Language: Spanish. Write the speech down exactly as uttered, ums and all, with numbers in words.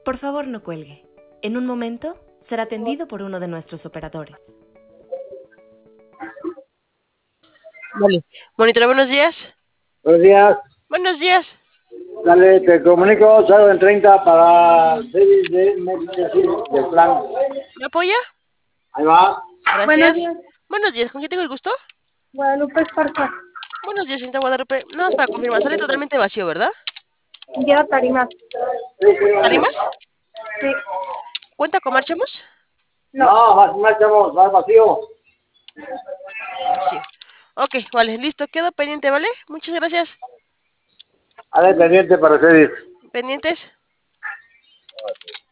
Por favor, no cuelgue. En un momento será atendido por uno de nuestros operadores. Vale. Monitor, buenos días. Buenos días. Buenos días. Dale, te comunico, salgo en treinta para series de Medicine del plan. ¿Me apoya? Ahí va. Gracias. Buenos días. Buenos días, ¿con quién tengo el gusto? Guadalupe Esparza. Buenos días, señorita Guadalupe. Nada más para confirmar, sale totalmente vacío, ¿verdad? Lleva tarimas. ¿Tarimas? Sí. ¿Cuenta con marchamos? No. No, más, más, chavos, más vacío. Vacío. Ok, vale, listo. Quedo pendiente, ¿vale? Muchas gracias. Dale pendiente para series. Pendientes.